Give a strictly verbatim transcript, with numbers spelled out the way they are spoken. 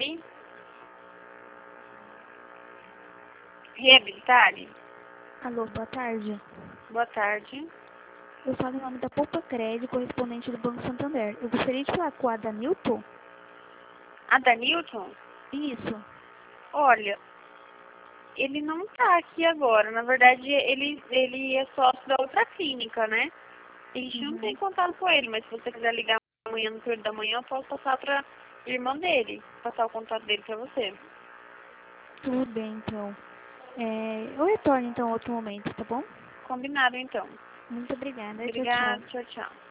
Reabilitare? Reabilitare? Alô, boa tarde. Boa tarde. Eu falo em nome da Poupa Crédito, correspondente do Banco Santander. Eu gostaria de falar com a Danilton? A Danilton? Isso. Olha, ele não tá aqui agora. Na verdade, ele, ele é sócio da outra clínica, né? A gente Uhum. não tem contato com ele, mas se você quiser ligar amanhã no período da manhã, eu posso passar pra irmã dele, passar o contato dele pra você. Tudo bem, então. É, eu retorno, então, em outro momento, tá bom? Combinado, então. Muito obrigada. Tchau, Obrigada, tchau. tchau, tchau.